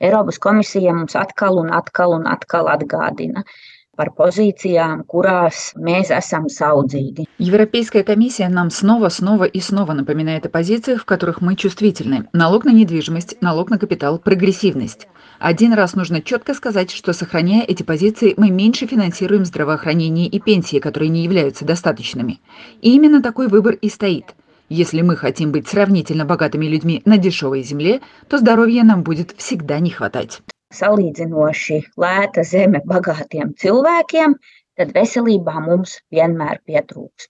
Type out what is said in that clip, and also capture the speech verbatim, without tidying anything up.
Eiropas komisija mums atkal un atkal un atkal atgādina par pozīcijām, kurās mēs esam saudzīgi. Европейская комиссия нам снова, снова и снова напоминает о позициях, в которых мы чувствительны. Налог на недвижимость, налог на капитал, прогрессивность. Один раз нужно четко сказать, что, сохраняя эти позиции, мы меньше финансируем здравоохранение и пенсии, которые не являются достаточными. И именно такой выбор и стоит. Если мы хотим быть сравнительно богатыми людьми на дешевой земле, то здоровья нам будет всегда не хватать. Salīdzinoši lēta zeme bagātiem cilvēkiem, tad veselībā mums vienmēr pietrūks.